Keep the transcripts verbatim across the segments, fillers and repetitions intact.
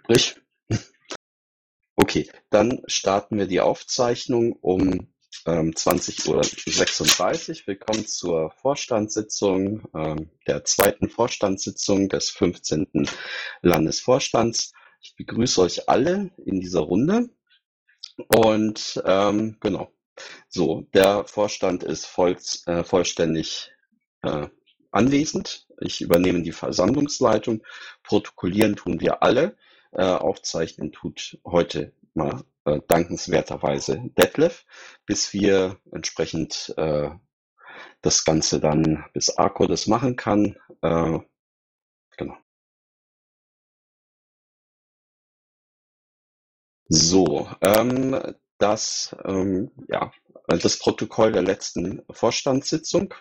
Sprich. Okay, dann starten wir die Aufzeichnung um ähm, zwanzig Uhr sechsunddreißig. Willkommen zur Vorstandssitzung, ähm, der zweiten Vorstandssitzung des fünfzehnten Landesvorstands. Ich begrüße euch alle in dieser Runde und ähm, genau, so, der Vorstand ist voll, äh, vollständig äh, anwesend. Ich übernehme die Versammlungsleitung. Protokollieren tun wir alle. Äh, aufzeichnen tut heute mal äh, dankenswerterweise Detlef, bis wir entsprechend äh, das Ganze dann, bis Arco das machen kann. Äh, genau. So, ähm, das, ähm, ja, das Protokoll der letzten Vorstandssitzung.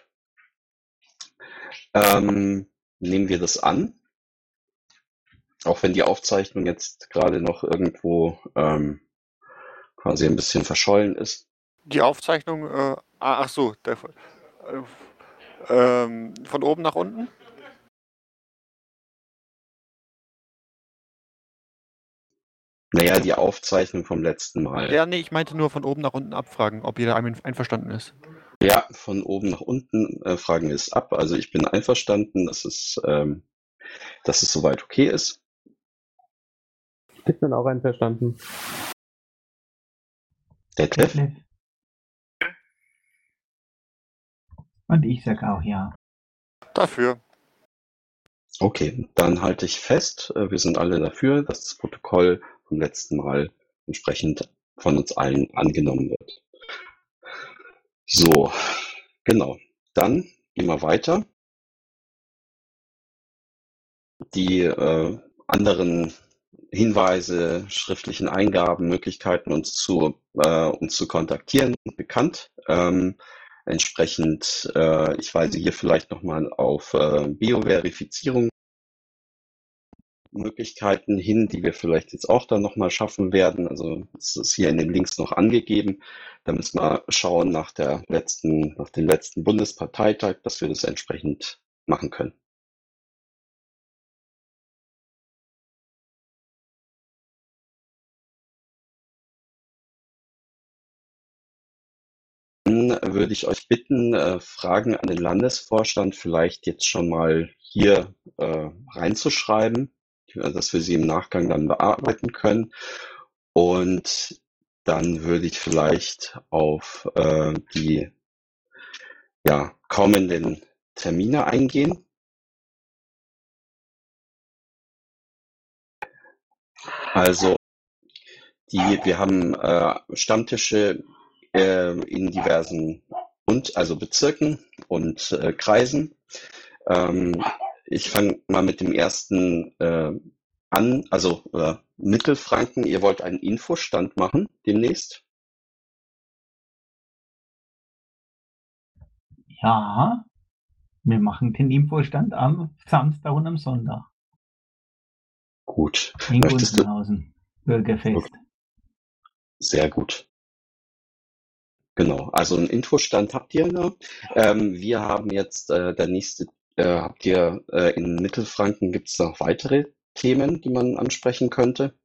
Ähm, nehmen wir das an, auch wenn die Aufzeichnung jetzt gerade noch irgendwo ähm, quasi ein bisschen verschollen ist. Die Aufzeichnung, äh, ach so, der, äh, ähm, von oben nach unten? Naja, die Aufzeichnung vom letzten Mal. Ja, nee, ich meinte nur von oben nach unten abfragen, ob jeder ein- einverstanden ist. Ja, von oben nach unten äh, fragen wir es ab. Also ich bin einverstanden, dass es, ähm, dass es soweit okay ist. Ich bin auch einverstanden. Detlef? Detlef. Und ich sag auch ja. Dafür. Okay, dann halte ich fest, äh, wir sind alle dafür, dass das Protokoll vom letzten Mal entsprechend von uns allen angenommen wird. So, genau. Dann gehen wir weiter. Die äh, anderen Hinweise, schriftlichen Eingaben, Möglichkeiten, uns zu, äh, uns zu kontaktieren, sind bekannt. Ähm, entsprechend, äh, ich weise hier vielleicht nochmal auf äh, Bio-Verifizierung Möglichkeiten hin, die wir vielleicht jetzt auch dann nochmal schaffen werden. Also es ist hier in den Links noch angegeben. Da müssen wir schauen nach der letzten, nach dem letzten Bundesparteitag, dass wir das entsprechend machen können. Dann würde ich euch bitten, äh, Fragen an den Landesvorstand vielleicht jetzt schon mal hier äh, reinzuschreiben, dass wir sie im Nachgang dann bearbeiten können. Und dann würde ich vielleicht auf äh, die ja, kommenden Termine eingehen. Also die, wir haben äh, Stammtische äh, in diversen und also Bezirken und äh, Kreisen. Ähm, ich fange mal mit dem ersten äh, an, also äh, Mittelfranken. Ihr wollt einen Infostand machen demnächst? Ja, wir machen den Infostand am Samstag und am Sonntag. Gut. In Möchtest du? Gunzenhausen. Bürgerfest. Sehr gut. Genau, also einen Infostand habt ihr noch. Ähm, wir haben jetzt äh, der nächste, äh, habt ihr äh, in Mittelfranken, gibt es noch weitere Themen, die man ansprechen könnte?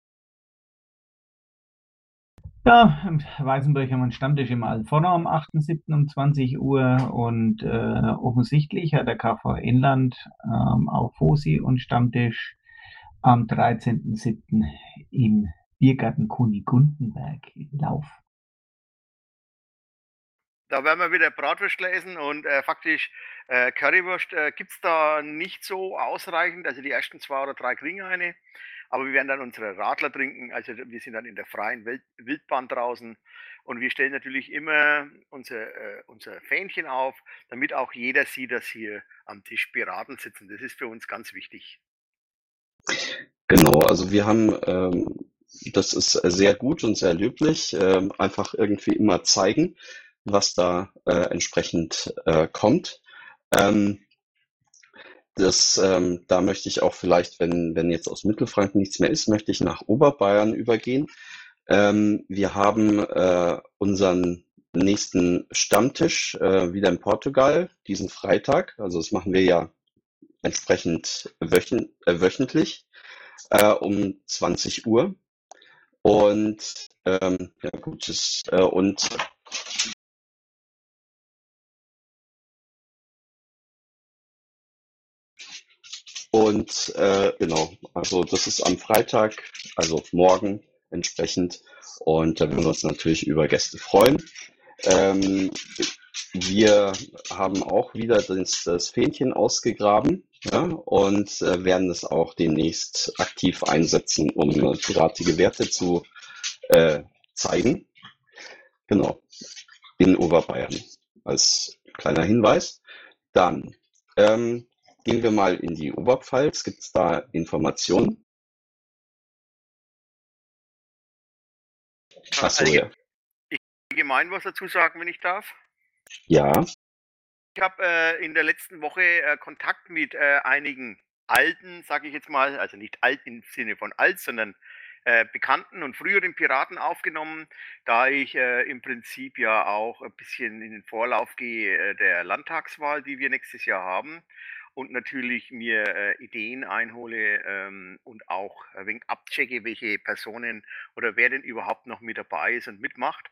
Ja, im Weißenburg haben wir einen Stammtisch im Alforno am achten siebten um zwanzig Uhr und äh, offensichtlich hat der K V Inland ähm, auch Fosi und Stammtisch am dreizehnten siebten im Biergarten Kunigundenberg in Lauf. Da werden wir wieder Bratwurst lesen und äh, faktisch äh, Currywurst äh, gibt es da nicht so ausreichend. Also die ersten zwei oder drei kriegen eine. Aber wir werden dann unsere Radler trinken. Also wir sind dann in der freien Wild Wildbahn draußen. Und wir stellen natürlich immer unser, äh, unser Fähnchen auf, damit auch jeder sieht, dass hier am Tisch Piraten sitzen. Das ist für uns ganz wichtig. Genau, also wir haben, ähm, das ist sehr gut und sehr löblich, ähm, einfach irgendwie immer zeigen, was da äh, entsprechend äh, kommt. Ähm, das, ähm, da möchte ich auch vielleicht, wenn, wenn jetzt aus Mittelfranken nichts mehr ist, möchte ich nach Oberbayern übergehen. Ähm, wir haben äh, unseren nächsten Stammtisch äh, wieder in Portugal, diesen Freitag. Also das machen wir ja entsprechend wöchen, äh, wöchentlich. äh, um zwanzig Uhr. Und ähm, ja gut, das, äh, und und äh, genau, also das ist am Freitag, also morgen entsprechend. Und da würden wir uns natürlich über Gäste freuen. Ähm, wir haben auch wieder das, das Fähnchen ausgegraben, ja, und äh, werden es auch demnächst aktiv einsetzen, um äh, piratige Werte zu äh, zeigen. Genau, in Oberbayern als kleiner Hinweis. Dann ähm, gehen wir mal in die Oberpfalz. Gibt es da Informationen? Achso, Also, ja. ich allgemein was dazu sagen, wenn ich darf. Ja. Ich habe äh, in der letzten Woche äh, Kontakt mit äh, einigen alten, sage ich jetzt mal, also nicht alt im Sinne von alt, sondern äh, bekannten und früheren Piraten aufgenommen, da ich äh, im Prinzip ja auch ein bisschen in den Vorlauf gehe äh, der Landtagswahl, die wir nächstes Jahr haben, und natürlich mir äh, Ideen einhole ähm, und auch ein wenig abchecke, welche Personen oder wer denn überhaupt noch mit dabei ist und mitmacht.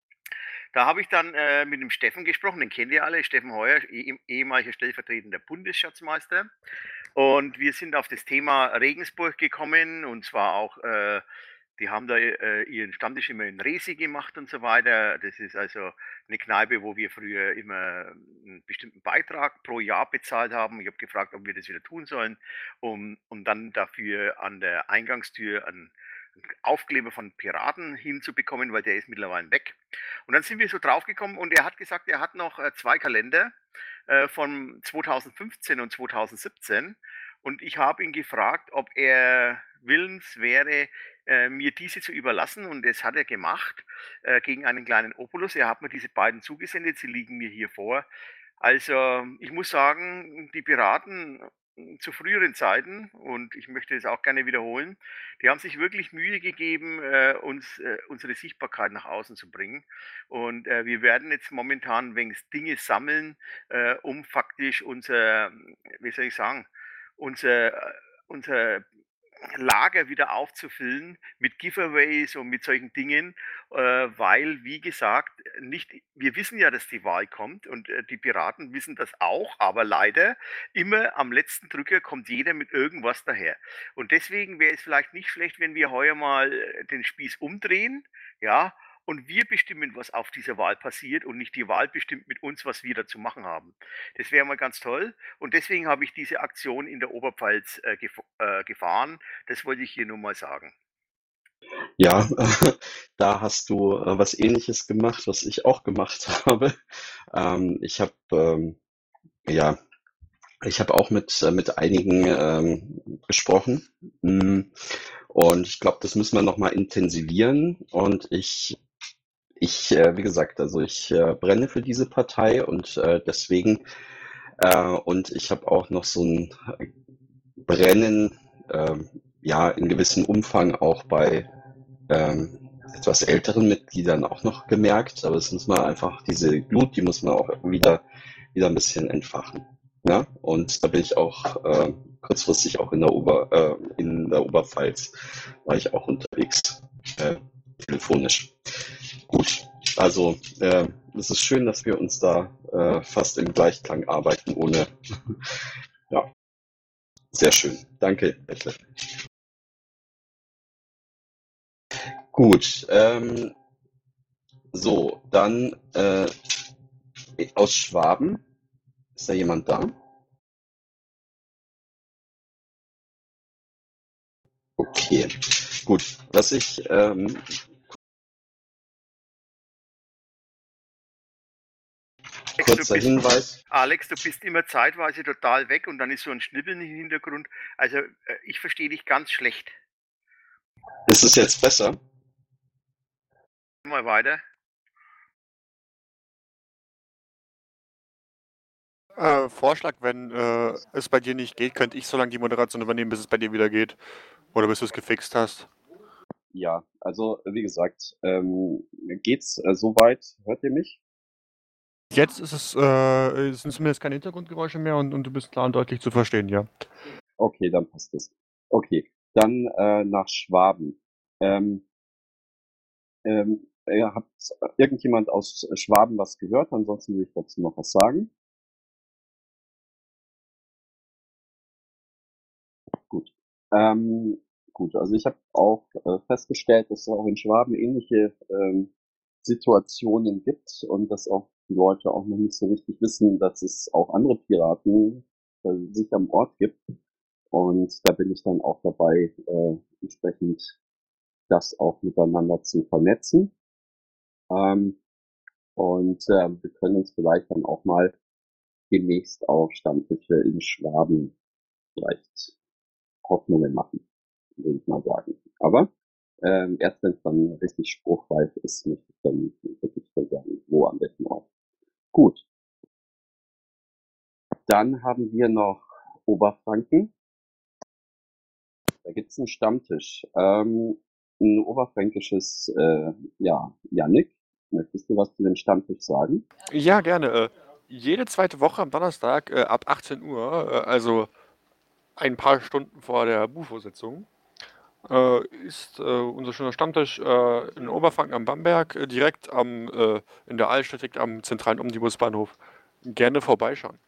Da habe ich dann äh, mit dem Steffen gesprochen, den kennt ihr alle, Steffen Heuer, eh, ehemaliger stellvertretender Bundesschatzmeister. Und wir sind auf das Thema Regensburg gekommen, und zwar auch, äh, die haben da äh, ihren Stammtisch immer in Resi gemacht und so weiter. Das ist also eine Kneipe, wo wir früher immer einen bestimmten Beitrag pro Jahr bezahlt haben. Ich habe gefragt, ob wir das wieder tun sollen, um, um dann dafür an der Eingangstür einen Aufkleber von Piraten hinzubekommen, weil der ist mittlerweile weg. Und dann sind wir so draufgekommen, und er hat gesagt, er hat noch äh, zwei Kalender äh, von zweitausendfünfzehn und zweitausendsiebzehn. Und ich habe ihn gefragt, ob er willens wäre, äh, mir diese zu überlassen. Und das hat er gemacht äh, gegen einen kleinen Obolus. Er hat mir diese beiden zugesendet, sie liegen mir hier vor. Also ich muss sagen, die Piraten zu früheren Zeiten, und ich möchte es auch gerne wiederholen, die haben sich wirklich Mühe gegeben, äh, uns äh, unsere Sichtbarkeit nach außen zu bringen. Und äh, wir werden jetzt momentan wenigstens Dinge sammeln, äh, um faktisch unser, wie soll ich sagen, unser, äh, unser Lager wieder aufzufüllen mit Giveaways und mit solchen Dingen, äh, weil, wie gesagt, nicht, wir wissen ja, dass die Wahl kommt, und äh, die Piraten wissen das auch, aber leider immer am letzten Drücker kommt jeder mit irgendwas daher. Und deswegen wäre es vielleicht nicht schlecht, wenn wir heuer mal äh, den Spieß umdrehen, ja, und wir bestimmen, was auf dieser Wahl passiert, und nicht die Wahl bestimmt mit uns, was wir da zu machen haben. Das wäre mal ganz toll, und deswegen habe ich diese Aktion in der Oberpfalz äh, gef äh, gefahren. Das wollte ich hier nur mal sagen. Ja, da hast du äh, was Ähnliches gemacht, was ich auch gemacht habe. Ähm, ich habe ähm, ja, ich habe auch mit äh, mit einigen ähm, gesprochen. Mm, Und ich glaube, das müssen wir noch mal intensivieren. Und ich ich, äh, wie gesagt, also ich äh, brenne für diese Partei, und äh, deswegen äh, und ich habe auch noch so ein Brennen, ähm, ja, in gewissem Umfang auch bei ähm, etwas älteren Mitgliedern auch noch gemerkt, aber es muss man einfach, diese Glut, die muss man auch wieder, wieder ein bisschen entfachen. Ja, und da bin ich auch äh, kurzfristig auch in der Ober, äh, in der Oberpfalz, war ich auch unterwegs, äh, telefonisch. Gut, also äh, es ist schön, dass wir uns da äh, fast im Gleichklang arbeiten, ohne, ja, sehr schön. Danke, Bächle. Gut, ähm, so, dann äh, aus Schwaben. Ist da jemand da? Okay, gut. Was ich ähm, kurzer bist, Hinweis. Alex, du bist immer zeitweise total weg, und dann ist so ein Schnibbeln im Hintergrund. Also äh, ich verstehe dich ganz schlecht. Ist es jetzt besser? Mal weiter. Äh, Vorschlag, wenn äh, es bei dir nicht geht, könnte ich so lange die Moderation übernehmen, bis es bei dir wieder geht. Oder bis du es gefixt hast. Ja, also wie gesagt, ähm, geht's äh, soweit? Hört ihr mich? Jetzt ist es, äh, sind zumindest keine Hintergrundgeräusche mehr, und, und du bist klar und deutlich zu verstehen, ja. Okay, dann passt es. Okay, Dann äh, nach Schwaben. Ähm, ähm, ja, hat irgendjemand aus Schwaben was gehört? Ansonsten will ich dazu noch was sagen. Gut. Ähm, gut, also ich habe auch äh, festgestellt, dass es auch in Schwaben ähnliche ähm, Situationen gibt und dass auch die Leute auch noch nicht so richtig wissen, dass es auch andere Piraten bei sich am Ort gibt. Und da bin ich dann auch dabei, äh, entsprechend das auch miteinander zu vernetzen. Ähm, und äh, wir können uns vielleicht dann auch mal demnächst auf Stammtische in Schwaben vielleicht Hoffnungen machen, würde ich mal sagen. Aber ähm, erst wenn es dann richtig spruchreif ist, möchte ich dann wirklich sagen, wo am besten Ort. Gut, dann haben wir noch Oberfranken. Da gibt's einen Stammtisch. Ähm, ein oberfränkisches, äh, ja, Jannik, möchtest du was zu dem Stammtisch sagen? Ja, gerne. Äh, jede zweite Woche am Donnerstag äh, ab achtzehn Uhr, äh, also ein paar Stunden vor der Bufo-Sitzung, äh, ist äh, unser schöner Stammtisch äh, in Oberfranken am Bamberg, äh, direkt am, äh, in der Altstadt, direkt am zentralen Omnibusbahnhof. Gerne vorbeischauen.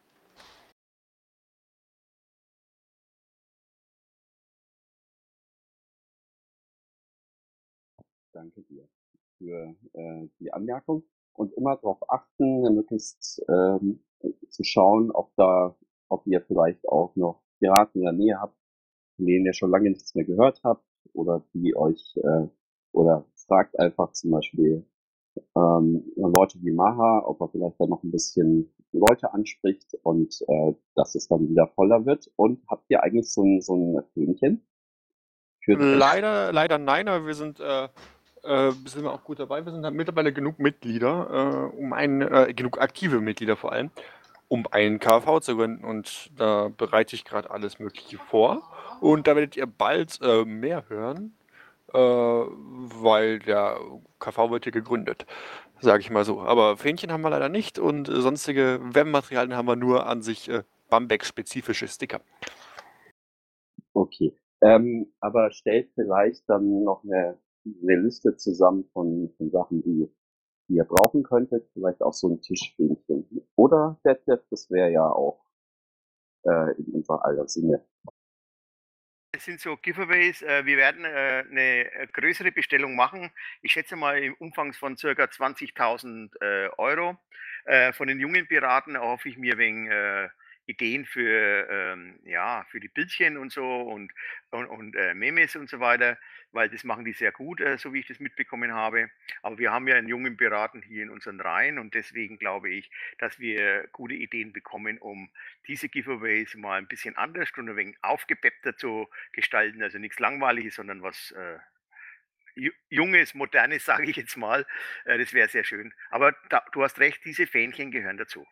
Danke dir für äh, die Anmerkung und immer darauf achten, möglichst ähm, zu schauen, ob da, ob ihr vielleicht auch noch Piraten in der Nähe habt, von denen ihr schon lange nichts mehr gehört habt oder die euch äh, oder fragt einfach zum Beispiel ähm, Leute wie Maha, ob er vielleicht dann noch ein bisschen Leute anspricht und äh, dass es dann wieder voller wird. Und habt ihr eigentlich so ein, so ein Fähnchen für das? Leider, leider nein, aber wir sind, äh, äh, sind wir auch gut dabei. Wir sind halt mittlerweile genug Mitglieder, äh, um einen, äh, genug aktive Mitglieder vor allem, um einen K V zu gründen. Und da bereite ich gerade alles Mögliche vor. Und da werdet ihr bald äh, mehr hören, äh, weil der K V wird hier gegründet, sage ich mal so. Aber Fähnchen haben wir leider nicht und äh, sonstige Webmaterialien haben wir nur an sich äh, Bamberg-spezifische Sticker. Okay. Ähm, aber stellt vielleicht dann noch eine, eine Liste zusammen von, von Sachen, die, die ihr brauchen könntet. Vielleicht auch so ein Tischfähnchen. Oder Detlef, das wäre ja auch äh, in unser aller Sinne. Es sind so Giveaways. Äh, wir werden äh, eine größere Bestellung machen. Ich schätze mal im Umfang von circa zwanzigtausend äh, Euro. Äh, von den jungen Piraten erhoffe ich mir wegen äh, Ideen für, ähm, ja, für die Bildchen und so und, und, und äh, Memes und so weiter, weil das machen die sehr gut, äh, so wie ich das mitbekommen habe. Aber wir haben ja einen jungen Piraten hier in unseren Reihen und deswegen glaube ich, dass wir gute Ideen bekommen, um diese Giveaways mal ein bisschen anders und ein wenig aufgepeppter zu gestalten. Also nichts Langweiliges, sondern was äh, Ju- Junges, Modernes, sage ich jetzt mal. Äh, das wäre sehr schön. Aber da, du hast recht, diese Fähnchen gehören dazu.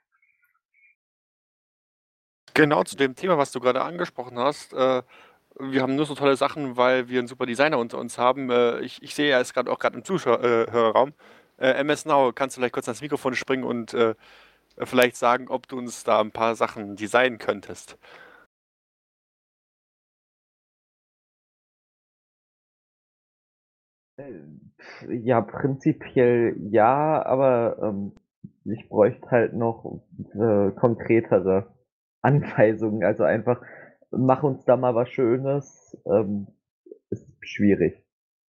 Genau zu dem Thema, was du gerade angesprochen hast. Äh, wir haben nur so tolle Sachen, weil wir einen super Designer unter uns haben. Äh, ich, ich sehe, er ist gerade auch gerade im Zuschauerraum. Äh, M S Now, kannst du vielleicht kurz ans Mikrofon springen und äh, vielleicht sagen, ob du uns da ein paar Sachen designen könntest? Äh, Ja, prinzipiell ja, aber ähm, ich bräuchte halt noch äh, konkretere Anweisungen. Also einfach, mach uns da mal was Schönes. Ähm, ist schwierig.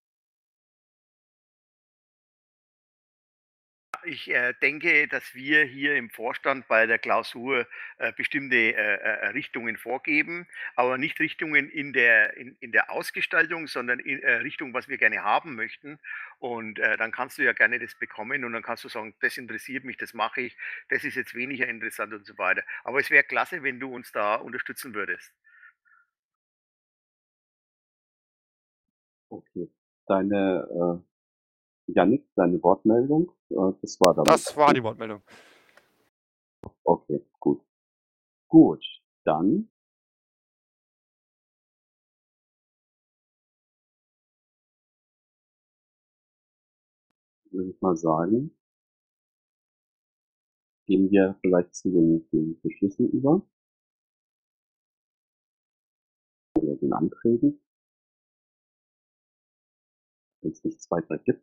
Ich äh, denke, dass wir hier im Vorstand bei der Klausur äh, bestimmte äh, äh, Richtungen vorgeben, aber nicht Richtungen in der, in, in der Ausgestaltung, sondern in äh, Richtung, was wir gerne haben möchten. Und äh, dann kannst du ja gerne das bekommen und dann kannst du sagen, das interessiert mich, das mache ich, das ist jetzt weniger interessant und so weiter. Aber es wäre klasse, wenn du uns da unterstützen würdest. Okay. Deine, äh, Jannik, deine Wortmeldung, äh, das war damit. Das war die Wortmeldung. Okay, gut. Gut, dann würde ich mal sagen, gehen wir vielleicht zu den, den Beschlüssen über oder den Anträgen. wenn es nichts weiter gibt.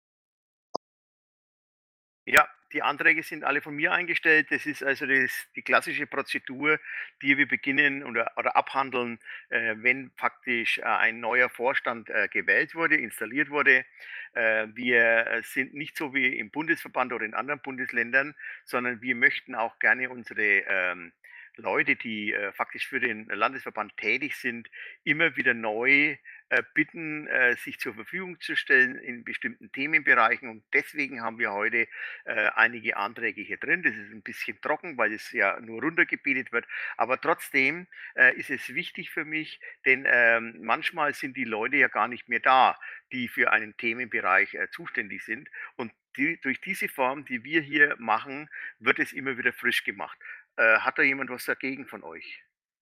Ja, die Anträge sind alle von mir eingestellt. Das ist also das, die klassische Prozedur, die wir beginnen oder, oder abhandeln, äh, wenn faktisch äh, ein neuer Vorstand äh, gewählt wurde, installiert wurde. Äh, wir sind nicht so wie im Bundesverband oder in anderen Bundesländern, sondern wir möchten auch gerne unsere ähm, Leute, die äh, faktisch für den Landesverband tätig sind, immer wieder neu äh, bitten, äh, sich zur Verfügung zu stellen in bestimmten Themenbereichen. Und deswegen haben wir heute äh, einige Anträge hier drin. Das ist ein bisschen trocken, weil es ja nur runtergebetet wird. Aber trotzdem äh, ist es wichtig für mich, denn ähm, manchmal sind die Leute ja gar nicht mehr da, die für einen Themenbereich äh, zuständig sind. Und die, durch diese Form, die wir hier machen, wird es immer wieder frisch gemacht. Äh, hat da jemand was dagegen von euch?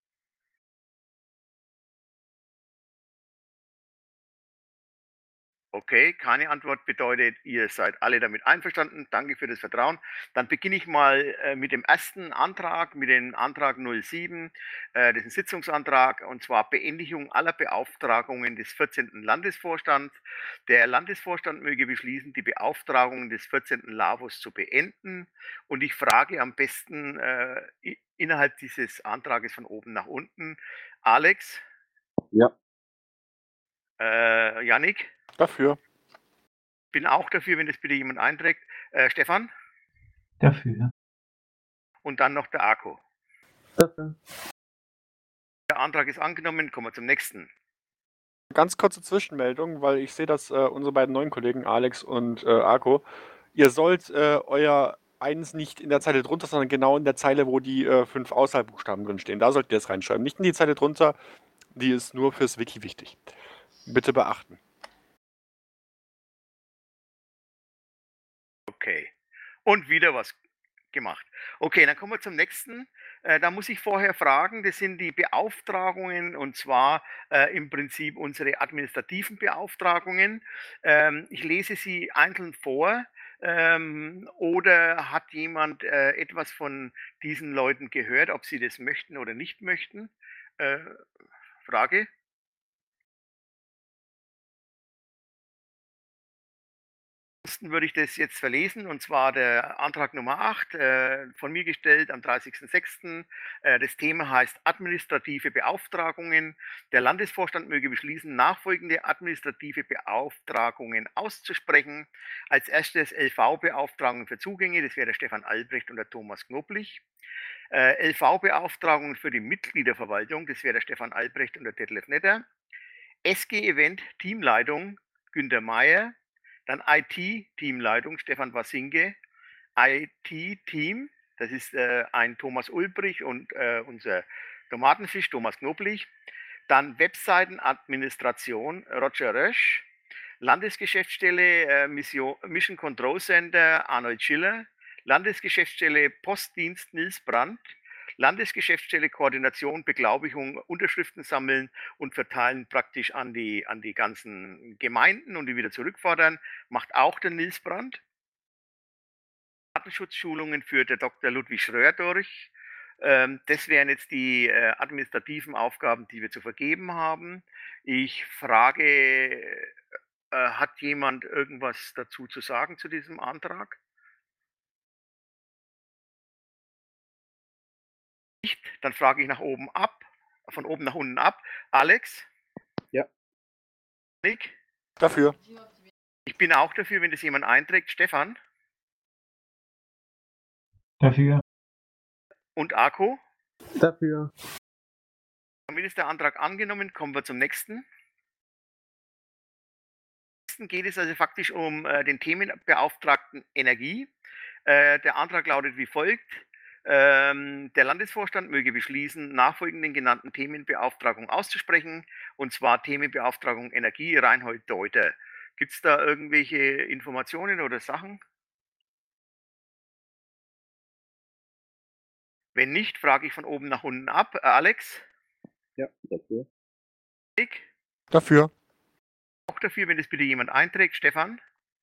Okay, keine Antwort bedeutet, ihr seid alle damit einverstanden. Danke für das Vertrauen. Dann beginne ich mal äh, mit dem ersten Antrag, mit dem Antrag null sieben. Äh, das ist ein Sitzungsantrag, und zwar Beendigung aller Beauftragungen des vierzehnten Landesvorstands. Der Landesvorstand möge beschließen, die Beauftragungen des vierzehnten LAVOS zu beenden. Und ich frage am besten äh, innerhalb dieses Antrages von oben nach unten. Alex? Ja. Äh, Yannick? Dafür. Bin auch dafür, wenn das bitte jemand einträgt. Äh, Stefan? Dafür. Und dann noch der Akku. Dafür. Der Antrag ist angenommen, kommen wir zum nächsten. Ganz kurze Zwischenmeldung, weil ich sehe, dass äh, unsere beiden neuen Kollegen Alex und äh, Arco, ihr sollt äh, euer eins nicht in der Zeile drunter, sondern genau in der Zeile, wo die äh, fünf Auswahlbuchstaben drin stehen. Da solltet ihr es reinschreiben. Nicht in die Zeile drunter, die ist nur fürs Wiki wichtig. Bitte beachten. Okay. Und wieder was gemacht. Okay, dann kommen wir zum nächsten. Äh, da muss ich vorher fragen, das sind die Beauftragungen, und zwar äh, im Prinzip unsere administrativen Beauftragungen. Ähm, ich lese sie einzeln vor. Ähm, oder hat jemand äh, etwas von diesen Leuten gehört, ob sie das möchten oder nicht möchten? Äh, Frage? Ansonsten würde ich das jetzt verlesen, und zwar der Antrag Nummer acht, äh, von mir gestellt am dreißigsten sechsten Äh, das Thema heißt administrative Beauftragungen. Der Landesvorstand möge beschließen, nachfolgende administrative Beauftragungen auszusprechen. Als erstes L V-Beauftragungen für Zugänge, das wäre der Stefan Albrecht und der Thomas Knoblich. Äh, L V-Beauftragungen für die Mitgliederverwaltung, das wäre der Stefan Albrecht und der Detlef Netter. S G-Event Teamleitung Günter Meyer. Dann I T-Teamleitung Stefan Wasinke. I T-Team, das ist äh, ein Thomas Ulbrich und äh, unser Tomatenfisch Thomas Knoblich. Dann Webseitenadministration Roger Rösch. Landesgeschäftsstelle äh, Mission, Mission Control Center Arnold Schiller. Landesgeschäftsstelle Postdienst Nils Brandt. Landesgeschäftsstelle Koordination, Beglaubigung, Unterschriften sammeln und verteilen praktisch an die, an die ganzen Gemeinden und die wieder zurückfordern, macht auch der Nils Brandt. Datenschutzschulungen führt der Doktor Ludwig Schröer durch. Ähm, das wären jetzt die äh, administrativen Aufgaben, die wir zu vergeben haben. Ich frage, äh, hat jemand irgendwas dazu zu sagen zu diesem Antrag? Nicht, dann frage ich nach oben ab, von oben nach unten ab. Alex? Ja. Nick? Dafür. Ich bin auch dafür, wenn das jemand einträgt. Stefan? Dafür. Und Akku? Dafür. Damit ist der Antrag angenommen. Kommen wir zum nächsten. Nächsten geht es also faktisch um äh, den Themenbeauftragten Energie. Äh, der Antrag lautet wie folgt. Ähm, der Landesvorstand möge beschließen, nachfolgenden genannten Themenbeauftragung auszusprechen, und zwar Themenbeauftragung Energie Reinhold Deuter. Gibt es da irgendwelche Informationen oder Sachen? Wenn nicht, frage ich von oben nach unten ab. Äh, Alex? Ja, dafür. Nick? Dafür. Auch dafür, wenn das bitte jemand einträgt. Stefan?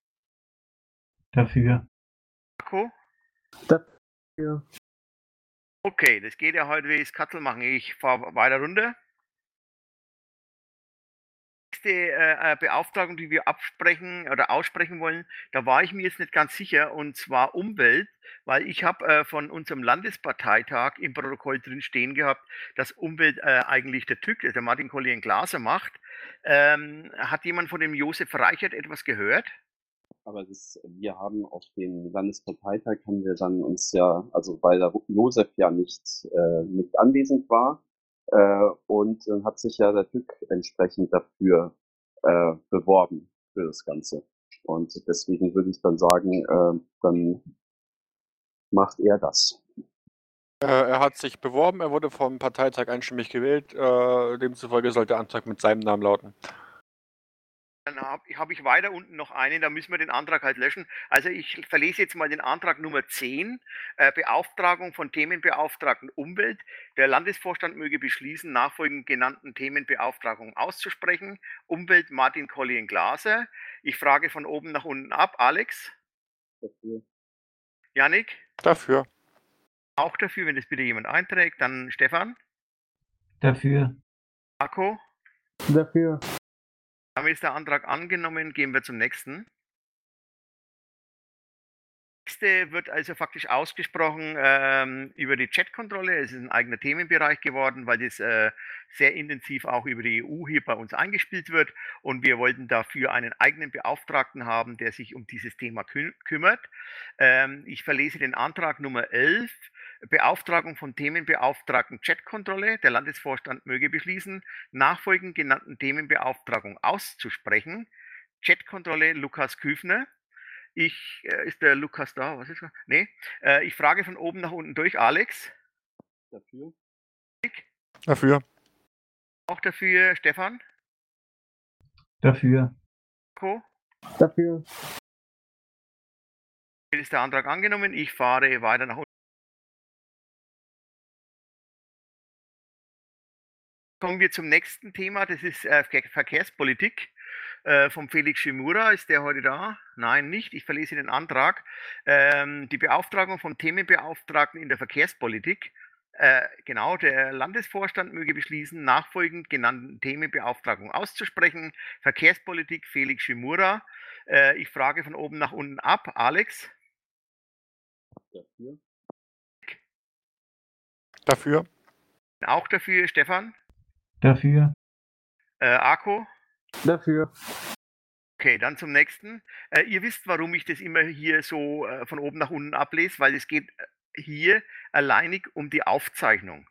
Dafür. Marco? Dafür. Okay, das geht ja heute, wie ich es Katzel machen. Ich fahre weiter runter. nächste äh, Beauftragung, die wir absprechen oder aussprechen wollen, da war ich mir jetzt nicht ganz sicher, und zwar Umwelt, weil ich habe äh, von unserem Landesparteitag im Protokoll drin stehen gehabt, dass Umwelt äh, eigentlich der T Ü K, der Martin Kollien-Glaser macht. Ähm, hat jemand von dem Josef Reichert etwas gehört? Aber das, wir haben auf dem Landesparteitag haben wir dann uns ja, also weil der Josef ja nicht, äh, nicht anwesend war, äh, und dann hat sich ja der T Ü K entsprechend dafür äh, beworben für das Ganze. Und deswegen würde ich dann sagen, äh, dann macht er das. Äh, er hat sich beworben, er wurde vom Parteitag einstimmig gewählt, äh, demzufolge sollte der Antrag mit seinem Namen lauten. Dann habe hab ich weiter unten noch einen, da müssen wir den Antrag halt löschen. Also ich verlese jetzt mal den Antrag Nummer zehn, äh, Beauftragung von Themenbeauftragten Umwelt. Der Landesvorstand möge beschließen, nachfolgend genannten Themenbeauftragungen auszusprechen. Umwelt Martin Kollien-Glaser. Ich frage von oben nach unten ab. Alex? Dafür. Jannik? Dafür. Auch dafür, wenn das bitte jemand einträgt. Dann Stefan? Dafür. Marco? Dafür. Damit ist der Antrag angenommen, gehen wir zum nächsten. Der nächste wird also faktisch ausgesprochen ähm, über die Chatkontrolle. Es ist ein eigener Themenbereich geworden, weil das äh, sehr intensiv auch über die E U hier bei uns eingespielt wird. Und wir wollten dafür einen eigenen Beauftragten haben, der sich um dieses Thema kü kümmert. Ähm, ich verlese den Antrag Nummer elf. Beauftragung von Themenbeauftragten Chatkontrolle. Der Landesvorstand möge beschließen, nachfolgend genannten Themenbeauftragung auszusprechen. Chatkontrolle Lukas Küfner. Ich, äh, ist der Lukas da? Was ist er? Nee. Äh, ich frage von oben nach unten durch. Alex? Dafür. Dafür. Auch dafür. Stefan? Dafür. Marco? Dafür. Ist der Antrag angenommen? Ich fahre weiter nach unten. Kommen wir zum nächsten Thema, das ist äh, Verkehrspolitik äh, vom Felix Schimura. Ist der heute da? Nein, nicht. Ich verlese den Antrag. Ähm, die Beauftragung von Themenbeauftragten in der Verkehrspolitik. Äh, genau, der Landesvorstand möge beschließen, nachfolgend genannten Themenbeauftragung auszusprechen. Verkehrspolitik Felix Schimura. Äh, ich frage von oben nach unten ab. Alex? Dafür. Dafür. Auch dafür. Stefan? Dafür. Äh, Arco? Dafür. Okay, dann zum nächsten. Äh, ihr wisst, warum ich das immer hier so äh, von oben nach unten ablese, weil es geht hier alleinig um die Aufzeichnung.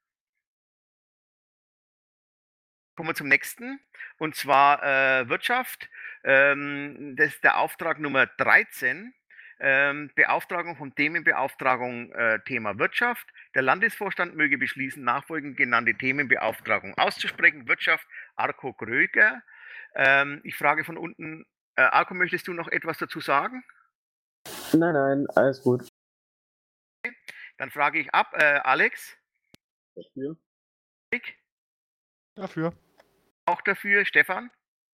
Kommen wir zum nächsten, und zwar äh, Wirtschaft. Ähm, das ist der Auftrag Nummer dreizehn. Ähm, Beauftragung von Themenbeauftragung äh, Thema Wirtschaft. Der Landesvorstand möge beschließen, nachfolgend genannte Themenbeauftragung auszusprechen. Wirtschaft, Arco Gröger. Ähm, ich frage von unten, äh, Arco, möchtest du noch etwas dazu sagen? Nein, nein, alles gut. Dann frage ich ab, äh, Alex? Dafür. Nick? Dafür. Auch dafür, Stefan?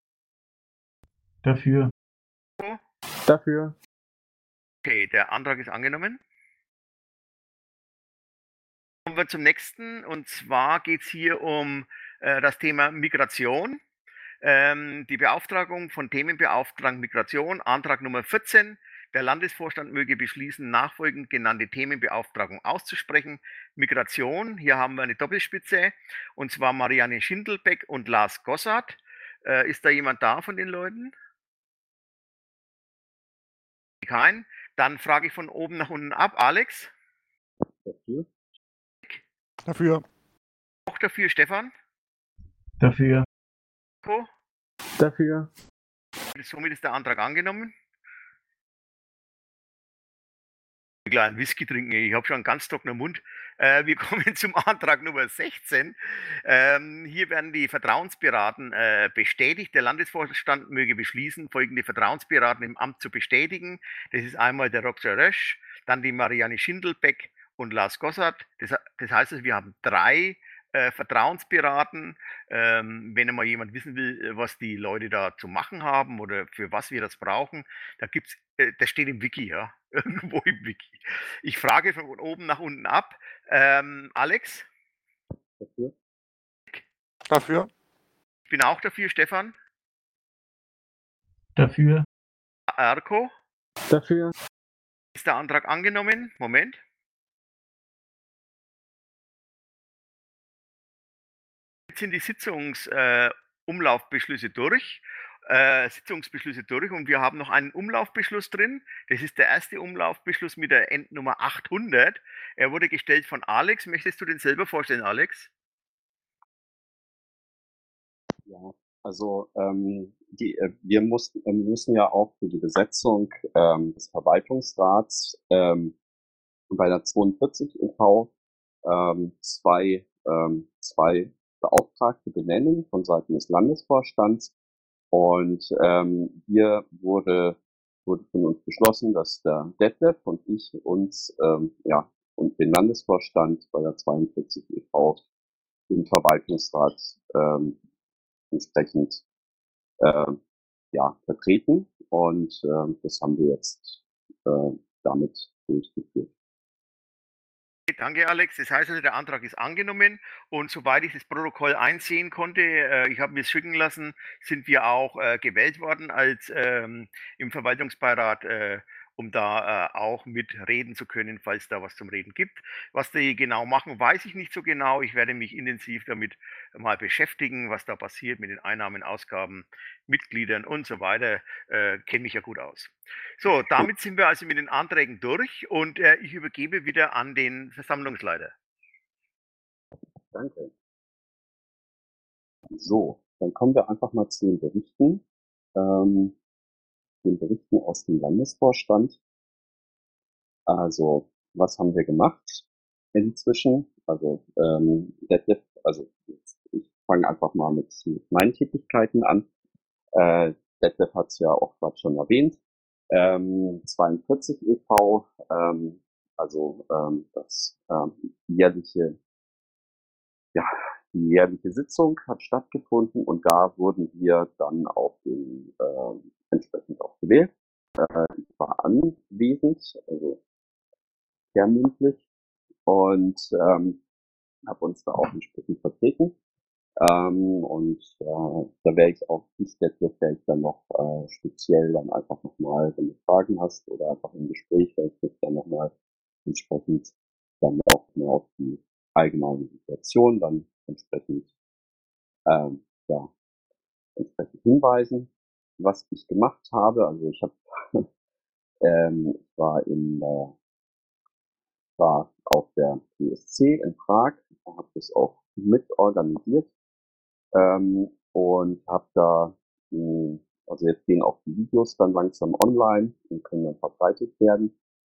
Dafür. Dafür. Okay, der Antrag ist angenommen. Kommen wir zum nächsten, und zwar geht es hier um äh, das Thema Migration. Ähm, die Beauftragung von Themenbeauftragten Migration, Antrag Nummer vierzehn. Der Landesvorstand möge beschließen, nachfolgend genannte Themenbeauftragung auszusprechen. Migration, hier haben wir eine Doppelspitze, und zwar Marianne Schindelbeck und Lars Gossard. Äh, ist da jemand da von den Leuten? Kein. Dann frage ich von oben nach unten ab. Alex? Dafür. Dafür. Auch dafür, Stefan? Dafür. Marco? Dafür. Somit ist der Antrag angenommen. Ich will einen Whisky trinken, ich habe schon einen ganz trockenen Mund. Äh, wir kommen zum Antrag Nummer sechzehn. Ähm, hier werden die Vertrauensberaten äh, bestätigt. Der Landesvorstand möge beschließen, folgende Vertrauensberaten im Amt zu bestätigen. Das ist einmal der Roger Rösch, dann die Marianne Schindelbeck und Lars Gossard. Das, das heißt, also, wir haben drei äh, Vertrauensberaten. Ähm, wenn einmal jemand wissen will, was die Leute da zu machen haben oder für was wir das brauchen, da gibt's, äh, das steht im Wiki, ja, irgendwo im Wiki. Ich frage von oben nach unten ab. Ähm, Alex? Dafür. Dafür. Ich bin auch dafür, Stefan. Dafür. Erko, Dafür. ist der Antrag angenommen? Moment. Jetzt sind die Sitzungsumlaufbeschlüsse äh, durch. Äh, Sitzungsbeschlüsse durch und wir haben noch einen Umlaufbeschluss drin. Das ist der erste Umlaufbeschluss mit der Endnummer achthundert. Er wurde gestellt von Alex. Möchtest du den selber vorstellen, Alex? Ja, also ähm, die, äh, wir mussten, äh, müssen ja auch für die Besetzung ähm, des Verwaltungsrats ähm, bei der zweiundvierzig e V ähm, zwei, ähm, zwei Beauftragte benennen von Seiten des Landesvorstands. Und ähm, hier wurde, wurde von uns beschlossen, dass der Detlef und ich uns ähm, ja, und den Landesvorstand bei der zweiundvierzig e V im Verwaltungsrat ähm, entsprechend äh, ja, vertreten. Und äh, das haben wir jetzt äh, damit durchgeführt. Danke, Alex. Das heißt also, der Antrag ist angenommen und soweit ich das Protokoll einsehen konnte, äh, ich habe mir es schicken lassen, sind wir auch äh, gewählt worden als ähm, im Verwaltungsbeirat, äh, um da äh, auch mitreden zu können, falls da was zum Reden gibt. Was die genau machen, weiß ich nicht so genau. Ich werde mich intensiv damit mal beschäftigen, was da passiert mit den Einnahmen, Ausgaben, Mitgliedern und so weiter. Äh, kenne mich ja gut aus. So, damit sind wir also mit den Anträgen durch und äh, ich übergebe wieder an den Versammlungsleiter. Danke. So, dann kommen wir einfach mal zu den Berichten. Ähm, den Berichten aus dem Landesvorstand. Also, was haben wir gemacht inzwischen? Also, ähm, Detlef, also ich fange einfach mal mit, mit meinen Tätigkeiten an. Äh, Detlef hat es ja auch gerade schon erwähnt. Ähm, zweiundvierzig e V, ähm, also ähm, das ähm, jährliche, ja, die jährliche Sitzung hat stattgefunden und da wurden wir dann auch den, äh, entsprechend auch gewählt. Äh, ich war anwesend, also sehr mündlich und ähm, habe uns da auch entsprechend vertreten. Ähm, und äh, da wäre ich auch nicht letztlich, wäre ich dann noch äh, speziell dann einfach nochmal, wenn du Fragen hast oder einfach im Gespräch, wäre ich mich dann nochmal entsprechend dann auch mehr auf die allgemeine Situation dann entsprechend, ähm, ja, entsprechend hinweisen, was ich gemacht habe. Also ich habe, ähm, ich war in, äh, war auf der P S C in Prag, habe das auch mit organisiert ähm, und habe da, mh, also jetzt gehen auch die Videos dann langsam online und können dann verbreitet werden.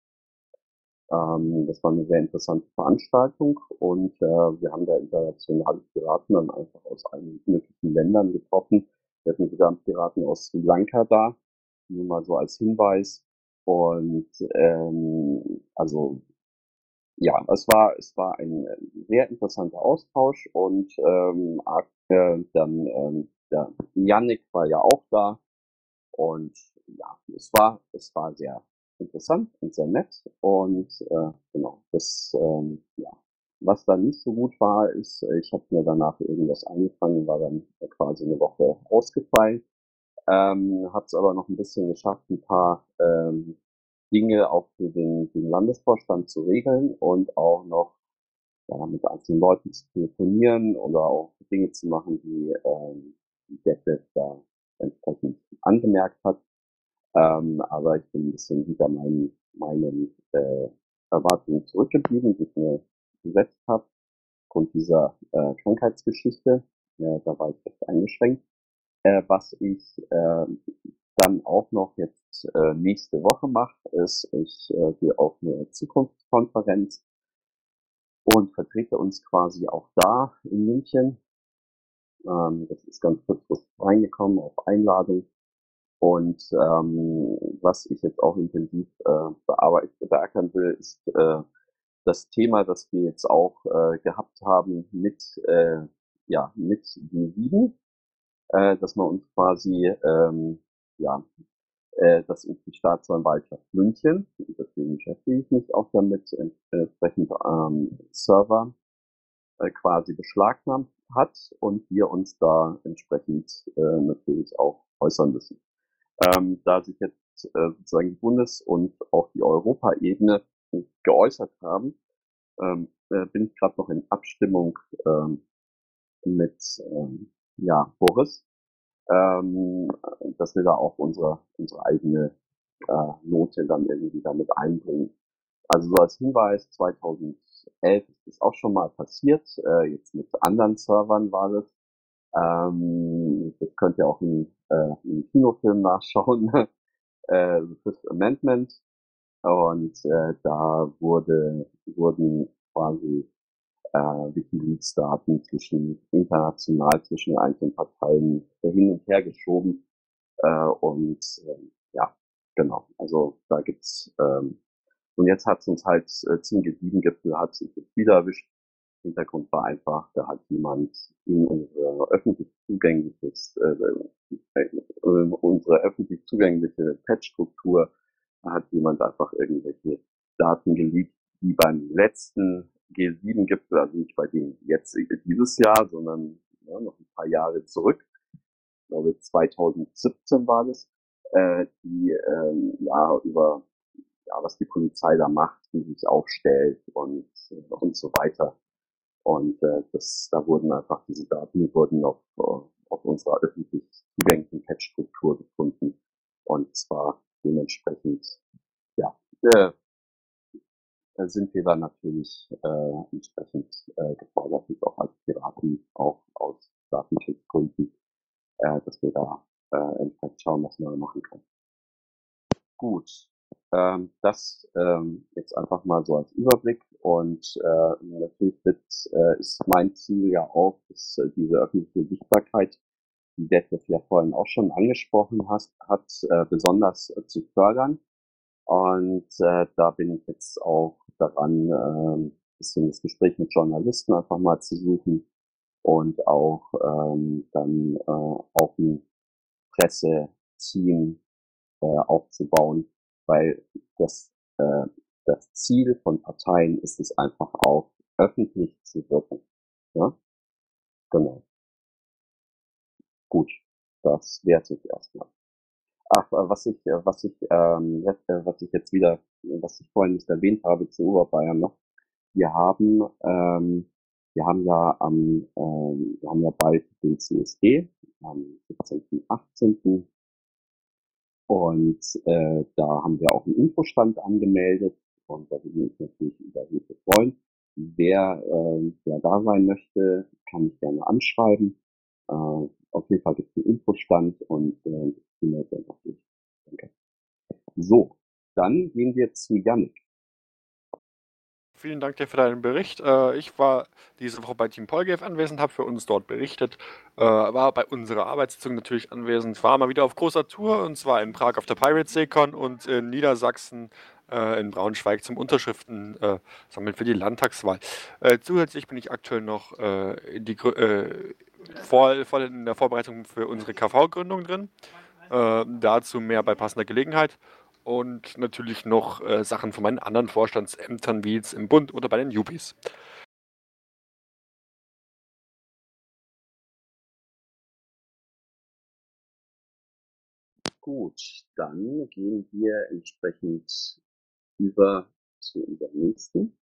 Ähm, das war eine sehr interessante Veranstaltung und äh, wir haben da internationale Piraten dann einfach aus allen möglichen Ländern getroffen. Wir hatten sogar einen Piraten aus Sri Lanka da, nur mal so als Hinweis. Und ähm, also ja, es war es war ein äh, sehr interessanter Austausch und ähm, äh, dann ähm, der Yannick war ja auch da und ja, es war es war sehr interessant und sehr nett und äh, genau das ähm, ja, was dann nicht so gut war, ist, äh, ich habe mir danach irgendwas angefangen, war dann quasi eine Woche ausgefallen, ähm, habe es aber noch ein bisschen geschafft, ein paar ähm, Dinge auch für den, den Landesvorstand zu regeln und auch noch ja, mit einzelnen Leuten zu telefonieren oder auch Dinge zu machen, die ähm, Detlef da entsprechend angemerkt hat. Ähm, aber ich bin ein bisschen hinter meinen, meinen äh, Erwartungen zurückgeblieben, die ich mir gesetzt habe, aufgrund dieser äh, Krankheitsgeschichte. Ja, da war ich recht eingeschränkt. Äh, was ich äh, dann auch noch jetzt äh, nächste Woche mache, ist, ich äh, gehe auf eine Zukunftskonferenz und vertrete uns quasi auch da in München. Ähm, das ist ganz kurzfristig reingekommen auf Einladung. Und ähm, was ich jetzt auch intensiv äh, bearbeiten, beackern will, ist äh, das Thema, das wir jetzt auch äh, gehabt haben mit, äh, ja, mit G sieben, äh, dass man uns quasi, ähm, ja, äh, das ist die Staatsanwaltschaft München, deswegen beschäftige ich mich auch damit, entsprechend ähm, Server äh, quasi beschlagnahmt hat und wir uns da entsprechend äh, natürlich auch äußern müssen. Ähm, da sich jetzt äh, sozusagen die Bundes- und auch die Europaebene geäußert haben, ähm, äh, bin ich gerade noch in Abstimmung ähm, mit ähm, ja, Boris, ähm, dass wir da auch unsere, unsere eigene äh, Note dann irgendwie damit einbringen. Also so als Hinweis, zweitausendelf ist das auch schon mal passiert, äh, jetzt mit anderen Servern war das. Ähm, das könnt ihr auch in, äh, im Kinofilm nachschauen, äh, The Fifth Amendment. Und äh, da wurde, wurden quasi äh, WikiLeaks-Daten zwischen international zwischen den einzelnen Parteien hin und her geschoben. Äh, und äh, ja, genau. Also da gibt's ähm, und jetzt hat es uns halt äh, zum G7-Gipfel hat sich jetzt wieder erwischt. Hintergrund war einfach, da hat jemand in unsere öffentlich zugängliches, äh, äh, unsere öffentlich zugängliche Patch-Struktur hat jemand einfach irgendwelche Daten geleakt, die beim letzten G sieben Gipfel, also nicht bei dem jetzt dieses Jahr, sondern ja, noch ein paar Jahre zurück, ich glaube zweitausendsiebzehn war das, äh, die ähm, ja über ja, was die Polizei da macht, wie sie sich aufstellt und und so weiter. Und äh, das, da wurden einfach diese Daten, die wurden auf, auf unserer öffentlich zugänglichen Patch-Struktur gefunden. Und zwar dementsprechend, ja, äh, sind wir dann natürlich äh, entsprechend äh, gefordert, und auch als Piraten, auch aus Datenschutzgründen, äh, dass wir da äh, entsprechend schauen, was man machen kann. Gut, ähm, das ähm, jetzt einfach mal so als Überblick und äh, natürlich wird, äh, ist mein Ziel ja auch, dass äh, diese öffentliche Sichtbarkeit, die Detlef ja vorhin auch schon angesprochen hast, hat, äh, besonders äh, zu fördern. Und äh, da bin ich jetzt auch daran, äh, bisschen das Gespräch mit Journalisten einfach mal zu suchen und auch ähm, dann äh, auch ein Presseteam äh, aufzubauen, weil das, äh, das Ziel von Parteien ist es einfach auch, öffentlich zu wirken. Ja? Genau. Gut, das wäre es jetzt erstmal. Ach, äh, was ich, äh, was ich, ähm, jetzt, äh, was ich jetzt wieder, was ich vorhin nicht erwähnt habe zu Oberbayern noch, wir haben, ähm, wir haben ja am, ähm, wir haben ja bald den C S D am siebzehnten, achtzehnten Und äh, da haben wir auch einen Infostand angemeldet und da würden wir uns natürlich über Hilfe freuen. Wer, äh, wer da sein möchte, kann mich gerne anschreiben. Äh, auf jeden Fall gibt es einen Infostand und äh, das kriegen wir dann auch durch. Danke. So, dann gehen wir zu Yannick. Vielen Dank dir für deinen Bericht. Äh, ich war diese Woche bei Team Polgef anwesend, habe für uns dort berichtet, äh, war bei unserer Arbeitssitzung natürlich anwesend, war mal wieder auf großer Tour und zwar in Prag auf der Pirate Seacon und in Niedersachsen äh, in Braunschweig zum Unterschriften äh, sammeln für die Landtagswahl. Äh, zusätzlich bin ich aktuell noch äh, in, die, Grü- äh, voll, voll in der Vorbereitung für unsere K V-Gründung drin. Äh, dazu mehr bei passender Gelegenheit. Und natürlich noch äh, Sachen von meinen anderen Vorstandsämtern, wie jetzt im Bund oder bei den Jupis. Gut, dann gehen wir entsprechend über zu unserem nächsten.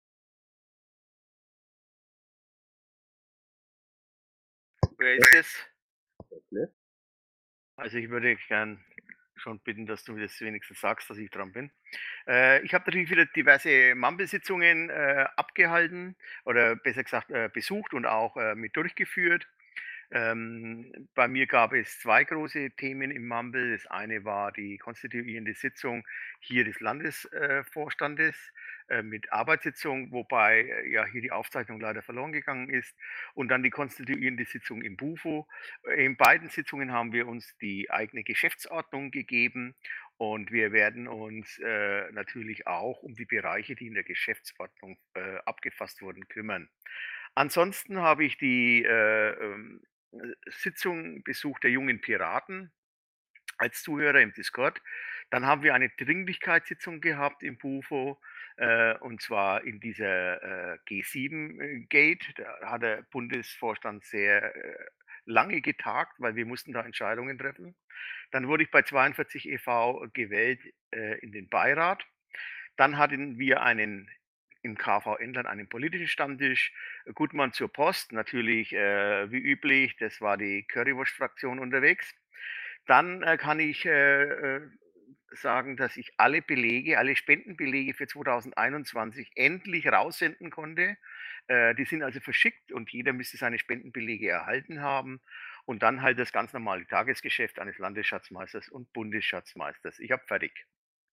Wer ist es? Detlef. Also ich würde gern schon bitten, dass du mir das wenigstens sagst, dass ich dran bin. Äh, ich habe natürlich wieder diverse Mumble-Sitzungen äh, abgehalten oder besser gesagt äh, besucht und auch äh, mit durchgeführt. Ähm, bei mir gab es zwei große Themen im Mumble. Das eine war die konstituierende Sitzung hier des Landesvorstandes äh, mit Arbeitssitzung, wobei äh, ja hier die Aufzeichnung leider verloren gegangen ist. Und dann die konstituierende Sitzung im BUFO. In beiden Sitzungen haben wir uns die eigene Geschäftsordnung gegeben und wir werden uns äh, natürlich auch um die Bereiche, die in der Geschäftsordnung äh, abgefasst wurden, kümmern. Ansonsten habe ich die äh, ähm, Sitzung besucht der Jungen Piraten als Zuhörer im Discord. Dann haben wir eine Dringlichkeitssitzung gehabt im BUFO äh, und zwar in dieser äh, G sieben Gate. Da hat der Bundesvorstand sehr äh, lange getagt, weil wir mussten da Entscheidungen treffen. Dann wurde ich bei zweiundvierzig e V gewählt äh, in den Beirat. Dann hatten wir einen im K V Endland einen politischen Stammtisch. Gutmann zur Post, natürlich äh, wie üblich, das war die Currywurst-Fraktion unterwegs. Dann äh, kann ich äh, äh, sagen, dass ich alle Belege, alle Spendenbelege für zweitausendeinundzwanzig endlich raussenden konnte. Äh, die sind also verschickt und jeder müsste seine Spendenbelege erhalten haben. Und dann halt das ganz normale Tagesgeschäft eines Landesschatzmeisters und Bundesschatzmeisters. Ich habe fertig.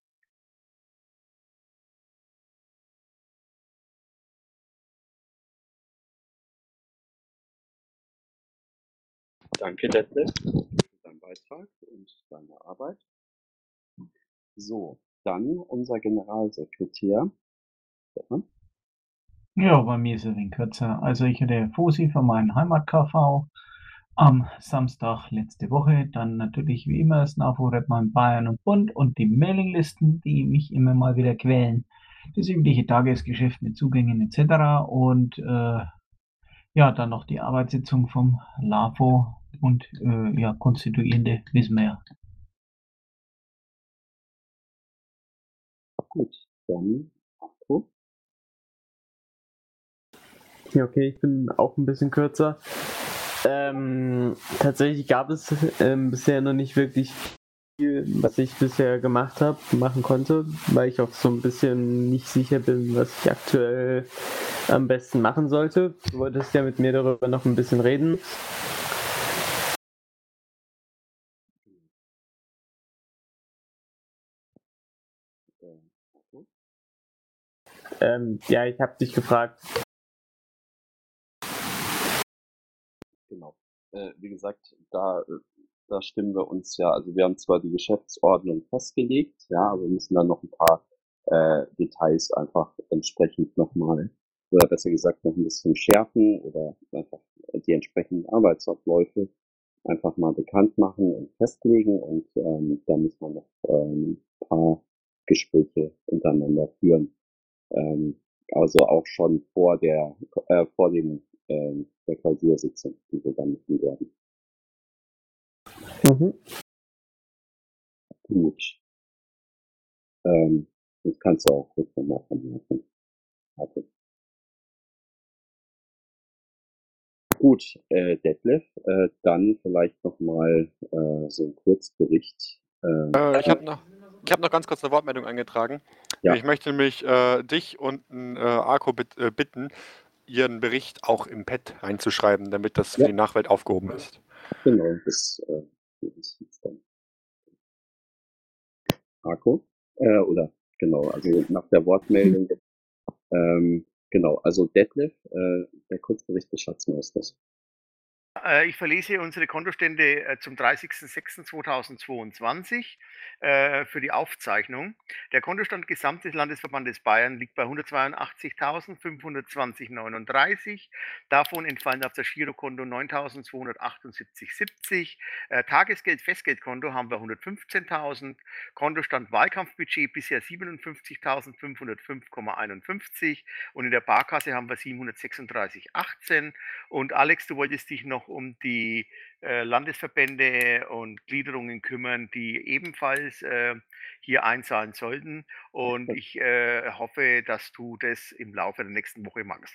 Danke, Detlef, für deinen Beitrag und deine Arbeit. So, dann unser Generalsekretär. Stefan. Ja, bei mir ist es ein wenig kürzer. Also ich hatte Fosi für meinen Heimat-K V am Samstag letzte Woche. Dann natürlich wie immer das NAFO-Redner in Bayern und Bund und die Mailinglisten, die mich immer mal wieder quälen. Das übliche Tagesgeschäft mit Zugängen et cetera. Und äh, ja, dann noch die Arbeitssitzung vom LAFO und äh, ja, Konstituierende wissen wir ja. Gut, dann Marco. Ja, okay, ich bin auch ein bisschen kürzer. Ähm, tatsächlich gab es ähm, bisher noch nicht wirklich viel, was ich bisher gemacht habe, machen konnte, weil ich auch so ein bisschen nicht sicher bin, was ich aktuell am besten machen sollte. Du wolltest ja mit mir darüber noch ein bisschen reden. Ähm, ja, ich habe dich gefragt. Genau. Äh, wie gesagt, da, da stimmen wir uns ja, also wir haben zwar die Geschäftsordnung festgelegt, ja, aber wir müssen dann noch ein paar äh, Details einfach entsprechend nochmal, oder besser gesagt noch ein bisschen schärfen oder einfach die entsprechenden Arbeitsabläufe einfach mal bekannt machen und festlegen und ähm, da muss man noch ähm, ein paar Gespräche untereinander führen. Ähm, also auch schon vor der äh, vor dem ähm, der Klausursitzung, die wir dann machen werden. Mhm. Gut. Ähm, das kannst du auch kurz nochmal vermerken. Okay. Gut, äh, Detlef, äh, dann vielleicht nochmal äh, so ein Kurzbericht. Äh, Äh, ich habe noch, ich hab noch ganz kurz eine Wortmeldung eingetragen. Ja. Ich möchte nämlich äh, dich und äh, Arco bit, äh, bitten, ihren Bericht auch im Pad reinzuschreiben, damit das für Ja. die Nachwelt aufgehoben ist. Genau, das, äh, das ist dann. Arco, äh, oder genau, also nach der Wortmeldung. Ähm, genau, also Detlef, äh, der Kurzbericht des Schatzmeisters. Äh, ich verlese unsere Kontostände äh, zum dreißigsten sechsten zweitausendzweiundzwanzig äh, für die Aufzeichnung. Der Kontostand Gesamt des Landesverbandes Bayern liegt bei hundertzweiundachtzigtausendfünfhundertzwanzig Komma neununddreißig. Davon entfallen auf das Girokonto neuntausendzweihundertachtundsiebzig Komma siebzig. Äh, Tagesgeld, Festgeldkonto haben wir hundertfünfzehntausend. Kontostand Wahlkampfbudget bisher siebenundfünfzigtausendfünfhundertfünf Komma einundfünfzig. Und in der Barkasse haben wir siebenhundertsechsunddreißig Komma achtzehn. Und Alex, du wolltest dich noch um die äh, Landesverbände und Gliederungen kümmern, die ebenfalls äh, hier einzahlen sollten. Und ich äh, hoffe, dass du das im Laufe der nächsten Woche machst.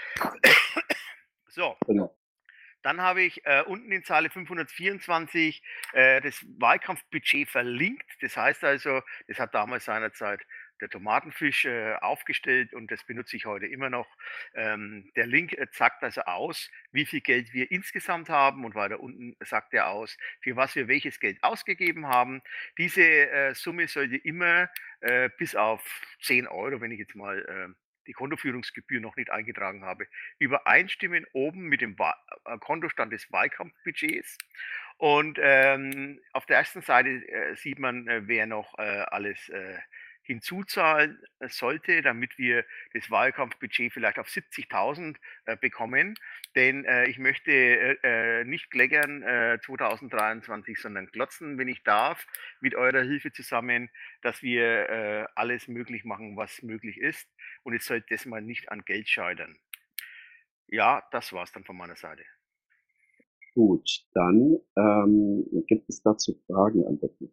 So. Genau. Dann habe ich äh, unten in Zeile fünfhundertvierundzwanzig äh, das Wahlkampfbudget verlinkt. Das heißt also, das hat damals seinerzeit der Tomatenfisch äh, aufgestellt und das benutze ich heute immer noch. Ähm, der Link äh, sagt also aus, wie viel Geld wir insgesamt haben und weiter unten sagt er aus, für was wir welches Geld ausgegeben haben. Diese äh, Summe sollte immer äh, bis auf zehn Euro, wenn ich jetzt mal äh, die Kontoführungsgebühr noch nicht eingetragen habe, übereinstimmen oben mit dem Wa äh, Kontostand des Wahlkampfbudgets. Und ähm, auf der ersten Seite äh, sieht man, äh, wer noch äh, alles äh, hinzuzahlen sollte, damit wir das Wahlkampfbudget vielleicht auf siebzigtausend äh, bekommen. Denn äh, ich möchte äh, nicht kleckern äh, zweitausenddreiundzwanzig, sondern glotzen, wenn ich darf, mit eurer Hilfe zusammen, dass wir äh, alles möglich machen, was möglich ist. Und es sollte das mal nicht an Geld scheitern. Ja, das war's dann von meiner Seite. Gut, dann ähm, gibt es dazu Fragen an Becky?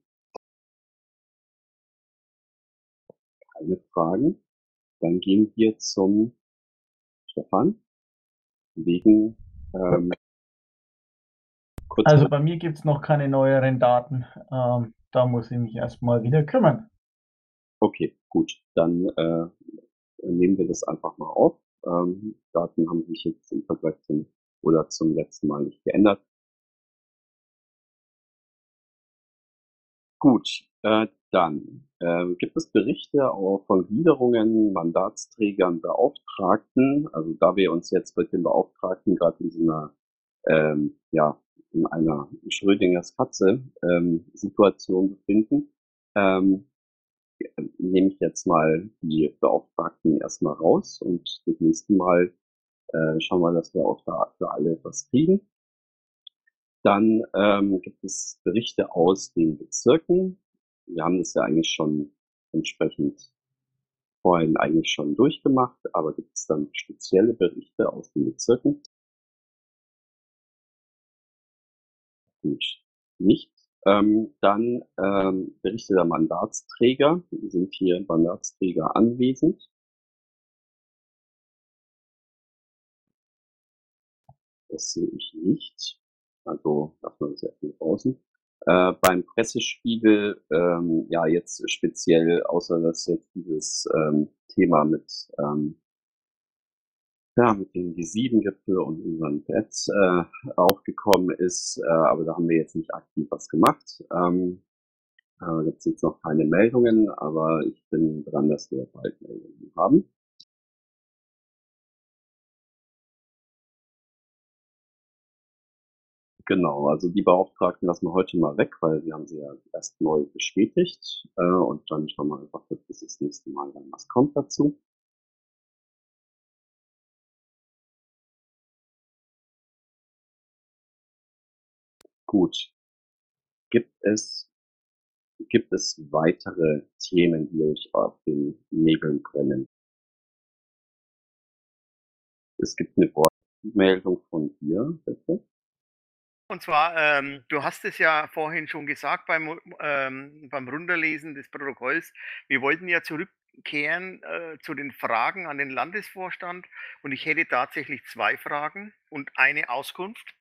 Keine Fragen. Dann gehen wir zum Stefan. Wegen ähm, kurz. Also bei mir gibt es noch keine neueren Daten. Ähm, da muss ich mich erstmal wieder kümmern. Okay, gut. Dann äh, nehmen wir das einfach mal auf. Ähm, Daten haben sich jetzt im Vergleich zum oder zum letzten Mal nicht geändert. Gut, äh, dann äh, gibt es Berichte auch von Gliederungen, Mandatsträgern, Beauftragten. Also da wir uns jetzt mit den Beauftragten gerade in so einer, ähm, ja, in einer Schrödingers Katze ähm, Situation befinden, ähm, nehme ich jetzt mal die Beauftragten erstmal raus und das nächste Mal äh, schauen wir, dass wir auch da für alle was kriegen. Dann ähm, gibt es Berichte aus den Bezirken. Wir haben das ja eigentlich schon entsprechend vorhin eigentlich schon durchgemacht, aber gibt es dann spezielle Berichte aus den Bezirken? Gut, nicht. Ähm, dann ähm, Berichte der Mandatsträger. Sind hier Mandatsträger anwesend? Das sehe ich nicht. Also lassen wir das erstmal draußen. Äh, beim Pressespiegel, ähm, ja, jetzt speziell, außer dass jetzt dieses ähm, Thema mit, ähm, ja, mit dem G sieben Gipfel und unseren Pads äh, aufgekommen ist, äh, aber da haben wir jetzt nicht aktiv was gemacht. Ähm, äh, gibt es jetzt noch keine Meldungen, aber ich bin dran, dass wir bald Meldungen haben. Genau, also die Beauftragten lassen wir heute mal weg, weil wir haben sie ja erst neu bestätigt. Äh, und dann schauen wir einfach, bis das nächste Mal dann was kommt dazu. Gut. Gibt es, gibt es weitere Themen, die euch auf den Nägeln brennen? Es gibt eine Wortmeldung von dir, bitte. Und zwar, ähm, du hast es ja vorhin schon gesagt beim, ähm, beim Runterlesen des Protokolls, wir wollten ja zurückkehren äh, zu den Fragen an den Landesvorstand und ich hätte tatsächlich zwei Fragen und eine Auskunft.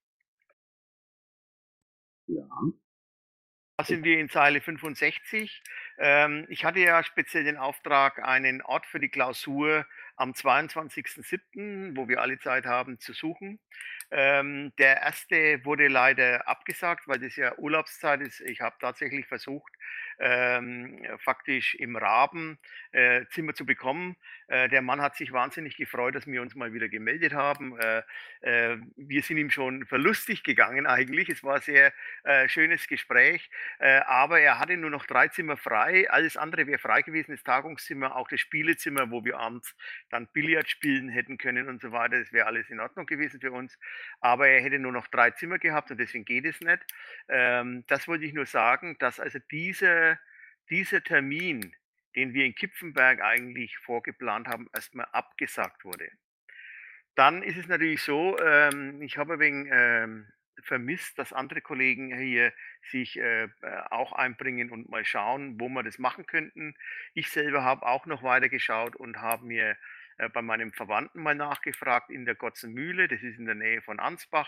Ja. Da sind wir in Zeile fünfundsechzig. Ähm, ich hatte ja speziell den Auftrag, einen Ort für die Klausur am zweiundzwanzigsten siebten, wo wir alle Zeit haben, zu suchen. Ähm, der erste wurde leider abgesagt, weil das ja Urlaubszeit ist. Ich habe tatsächlich versucht, ähm, faktisch im Raben äh, Zimmer zu bekommen. Äh, der Mann hat sich wahnsinnig gefreut, dass wir uns mal wieder gemeldet haben. Äh, äh, wir sind ihm schon verlustig gegangen eigentlich. Es war ein sehr äh, schönes Gespräch. Äh, aber er hatte nur noch drei Zimmer frei. Alles andere wäre frei gewesen, das Tagungszimmer, auch das Spielezimmer, wo wir abends dann Billard spielen hätten können und so weiter. Das wäre alles in Ordnung gewesen für uns. Aber er hätte nur noch drei Zimmer gehabt und deswegen geht es nicht. Ähm, das wollte ich nur sagen, dass also diese, dieser Termin, den wir in Kipfenberg eigentlich vorgeplant haben, erstmal abgesagt wurde. Dann ist es natürlich so, ähm, ich habe wegen ähm, vermisst, dass andere Kollegen hier sich äh, äh, auch einbringen und mal schauen, wo wir das machen könnten. Ich selber habe auch noch weiter geschaut und habe mir äh, bei meinem Verwandten mal nachgefragt in der Gotzenmühle, das ist in der Nähe von Ansbach.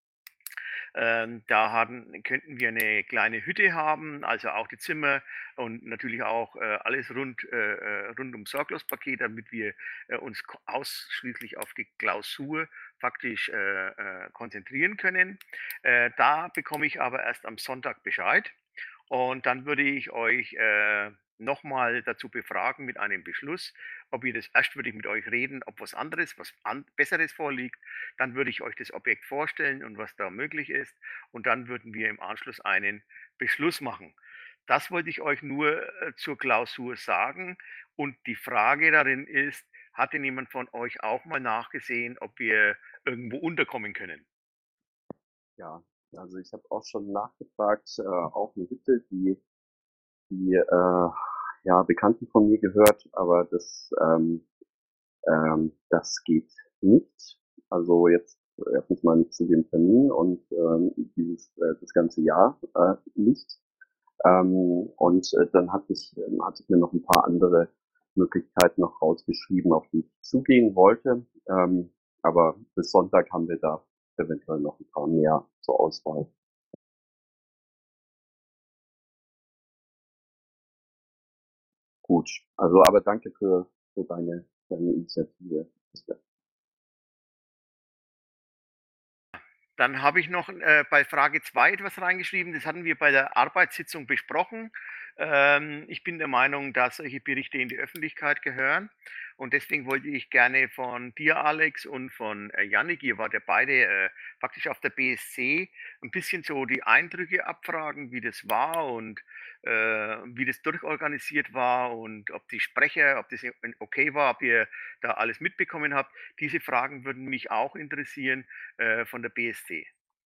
Ähm, da haben, könnten wir eine kleine Hütte haben, also auch die Zimmer und natürlich auch äh, alles rund, äh, äh, rund um Sorglospaket, damit wir äh, uns ko- ausschließlich auf die Klausur faktisch äh, äh, konzentrieren können. Äh, da bekomme ich aber erst am Sonntag Bescheid. Und dann würde ich euch äh, nochmal dazu befragen mit einem Beschluss, ob ihr das, erst würde ich mit euch reden, ob was anderes, was an, Besseres vorliegt. Dann würde ich euch das Objekt vorstellen und was da möglich ist. Und dann würden wir im Anschluss einen Beschluss machen. Das wollte ich euch nur äh, zur Klausur sagen. Und die Frage darin ist, hat denn jemand von euch auch mal nachgesehen, ob wir irgendwo unterkommen können? Ja, also ich habe auch schon nachgefragt, äh, auch eine Hütte, die, die äh, ja, Bekannten von mir gehört, aber das, ähm, ähm, das geht nicht. Also jetzt erstens mal nicht zu dem Termin und ähm, dieses äh, das ganze Jahr äh, nicht. Ähm, und äh, dann hatte ich, ähm, hatte ich mir noch ein paar andere Möglichkeiten noch rausgeschrieben, auf die ich zugehen wollte. Ähm, aber bis Sonntag haben wir da eventuell noch ein paar mehr zur Auswahl. Gut, also aber danke für, für deine, deine Initiative. Dann habe ich noch äh, bei Frage zwei etwas reingeschrieben. Das hatten wir bei der Arbeitssitzung besprochen. Ähm, ich bin der Meinung, dass solche Berichte in die Öffentlichkeit gehören. Und deswegen wollte ich gerne von dir, Alex, und von äh, Yannick, ihr wart ja beide äh, praktisch auf der B S C, ein bisschen so die Eindrücke abfragen, wie das war und äh, wie das durchorganisiert war und ob die Sprecher, ob das okay war, ob ihr da alles mitbekommen habt. Diese Fragen würden mich auch interessieren äh, von der B S C.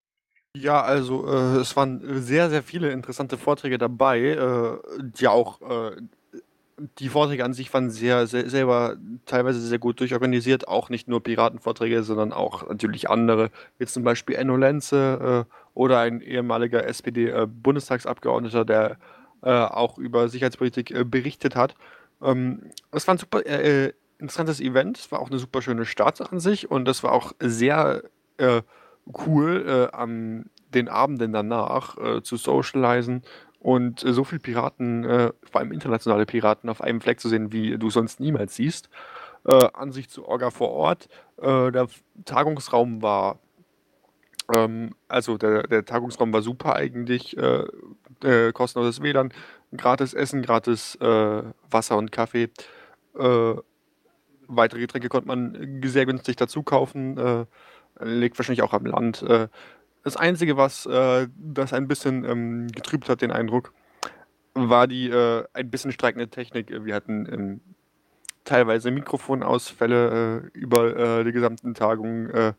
Ja, also äh, es waren sehr, sehr viele interessante Vorträge dabei, äh, die auch, äh, die Vorträge an sich waren sehr, sehr, selber teilweise sehr gut durchorganisiert, auch nicht nur Piratenvorträge, sondern auch natürlich andere, wie zum Beispiel Enno Lenze äh, oder ein ehemaliger S P D-Bundestagsabgeordneter, der äh, auch über Sicherheitspolitik äh, berichtet hat. Ähm, es war ein super äh, äh, interessantes Event, es war auch eine super schöne Stadt an sich und das war auch sehr äh, cool, äh, an den Abenden danach äh, zu socialisen und äh, so viele Piraten, äh, vor allem internationale Piraten, auf einem Fleck zu sehen, wie du sonst niemals siehst. Äh, Ansicht zu Orga vor Ort. Äh, der Tagungsraum war, ähm, also der, der Tagungsraum war super eigentlich. Äh, äh, kostenloses W L A N, gratis Essen, gratis äh, Wasser und Kaffee. Äh, weitere Getränke konnte man sehr günstig dazu kaufen. Äh, liegt wahrscheinlich auch am Land. Äh, das Einzige, was äh, das ein bisschen ähm, getrübt hat, den Eindruck, war die äh, ein bisschen streikende Technik. Wir hatten ähm, teilweise Mikrofonausfälle äh, über äh, die gesamten Tagungen. Äh,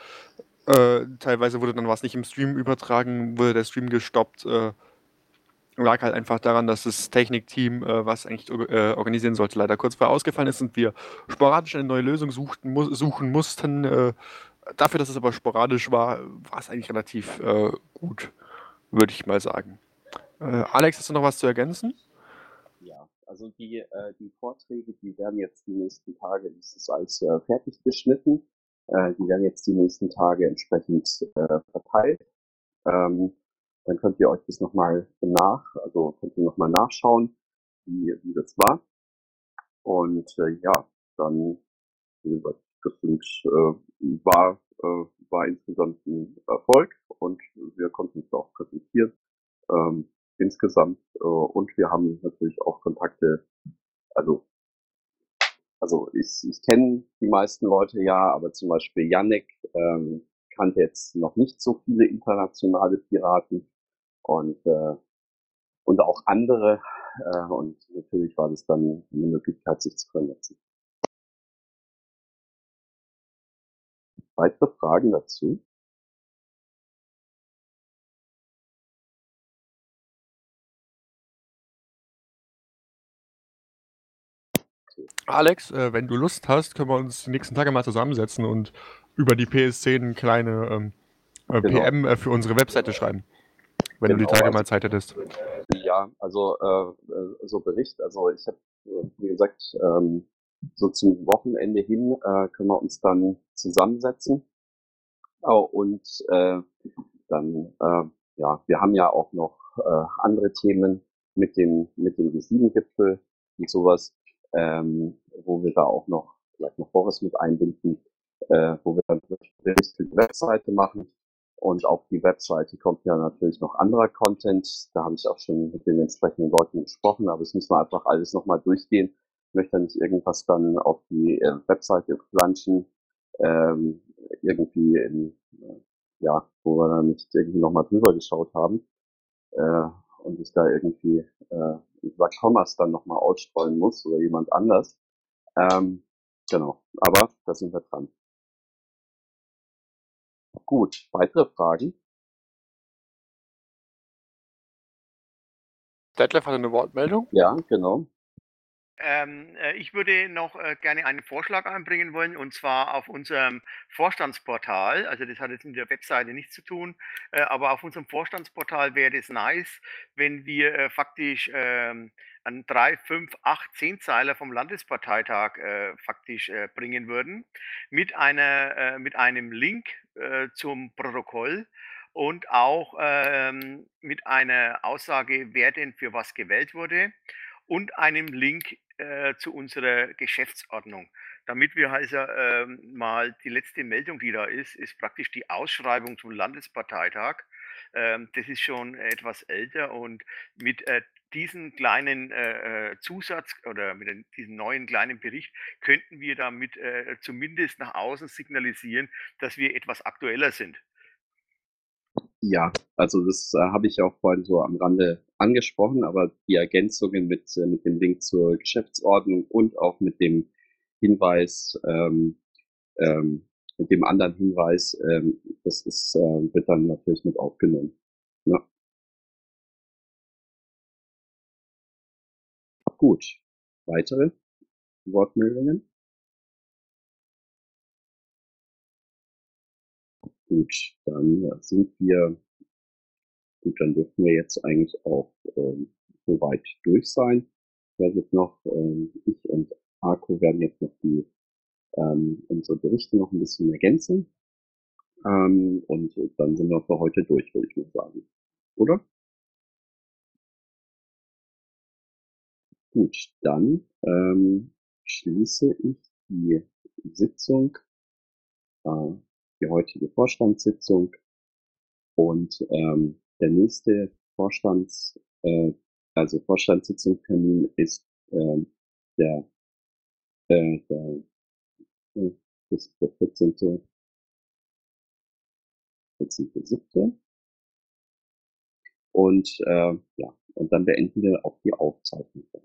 äh, teilweise wurde dann was nicht im Stream übertragen, wurde der Stream gestoppt. Äh, lag halt einfach daran, dass das Technikteam, äh, was eigentlich äh, organisieren sollte, leider kurz vorher ausgefallen ist und wir sporadisch eine neue Lösung suchten, mu suchen mussten. Äh, dafür, dass es aber sporadisch war, war es eigentlich relativ äh, gut, würde ich mal sagen. Äh, Alex, hast du noch was zu ergänzen? Ja, also die, äh, die Vorträge, die werden jetzt die nächsten Tage, das ist alles äh, fertig geschnitten, äh, die werden jetzt die nächsten Tage entsprechend äh, verteilt. Ähm, dann könnt ihr euch das nochmal nach, also könnt ihr nochmal nachschauen, wie, wie das war. Und äh, ja, dann, wie gesagt, das sind, äh, war, äh, war insgesamt ein Erfolg und wir konnten es auch präsentieren. Ähm, insgesamt äh, und wir haben natürlich auch Kontakte, also also ich, ich kenne die meisten Leute ja, aber zum Beispiel Yannick ähm, kannte jetzt noch nicht so viele internationale Piraten und äh, und auch andere äh, und natürlich war das dann eine Möglichkeit, sich zu vernetzen. Weitere Fragen dazu? Alex, äh, wenn du Lust hast, können wir uns die nächsten Tage mal zusammensetzen und über die P S C eine kleine ähm, äh, Genau. P M äh, für unsere Webseite schreiben, wenn du die Genau, Tage also- mal Zeit hättest. Ja, also äh, äh, so Bericht, also ich habe, wie gesagt, ähm, so zum Wochenende hin äh, können wir uns dann zusammensetzen. Oh, und äh, dann, äh, ja, wir haben ja auch noch äh, andere Themen mit dem mit dem G sieben Gipfel und sowas, ähm, wo wir da auch noch vielleicht noch Boris mit einbinden, äh, wo wir dann Bericht für die Webseite machen. Und auf die Webseite kommt ja natürlich noch anderer Content. Da habe ich auch schon mit den entsprechenden Leuten gesprochen, aber es müssen wir einfach alles nochmal durchgehen. Ich möchte nicht irgendwas dann auf die äh, Webseite flanschen, ähm, irgendwie in, äh, ja, wo wir dann nicht irgendwie nochmal drüber geschaut haben äh, und ich da irgendwie äh, über Thomas dann nochmal ausstreuen muss oder jemand anders. Ähm, genau, aber da sind wir dran. Gut, weitere Fragen? Detlef hatte eine Wortmeldung. Ja, genau. Ähm, äh, ich würde noch äh, gerne einen Vorschlag einbringen wollen, und zwar auf unserem Vorstandsportal. Also das hat jetzt mit der Webseite nichts zu tun, äh, aber auf unserem Vorstandsportal wäre es nice, wenn wir äh, faktisch ähm, einen drei, fünf, acht, zehn Zeiler vom Landesparteitag äh, faktisch äh, bringen würden, mit einer, äh, mit einem Link äh, zum Protokoll und auch ähm, mit einer Aussage, wer denn für was gewählt wurde, und einem Link äh, zu unserer Geschäftsordnung. Damit wir also ähm, mal die letzte Meldung, die da ist, ist praktisch die Ausschreibung zum Landesparteitag. Ähm, das ist schon etwas älter, und mit äh, diesen kleinen äh, äh, Zusatz oder mit den, diesem neuen kleinen Bericht könnten wir damit äh, zumindest nach außen signalisieren, dass wir etwas aktueller sind. Ja, also das äh, habe ich auch vorhin so am Rande angesprochen, aber die Ergänzungen mit, äh, mit dem Link zur Geschäftsordnung und auch mit dem Hinweis, ähm, ähm, mit dem anderen Hinweis, ähm, das ist, äh, wird dann natürlich mit aufgenommen. Ja. Gut. Weitere Wortmeldungen? Gut, dann äh, sind wir, gut, dann dürfen wir jetzt eigentlich auch ähm, soweit durch sein. Ich werde jetzt noch, ähm, ich und Arco werden jetzt noch die ähm, unsere Berichte noch ein bisschen ergänzen. Ähm, und dann sind wir für heute durch, würde ich mal sagen. Oder? Gut, dann ähm, schließe ich die Sitzung, äh, die heutige Vorstandssitzung, und ähm, der nächste Vorstands, äh, also Vorstandssitzungstermin ist ähm, der, äh, der, äh, das ist der vierzehnte siebte Und äh, ja, und dann beenden wir auch die Aufzeichnung.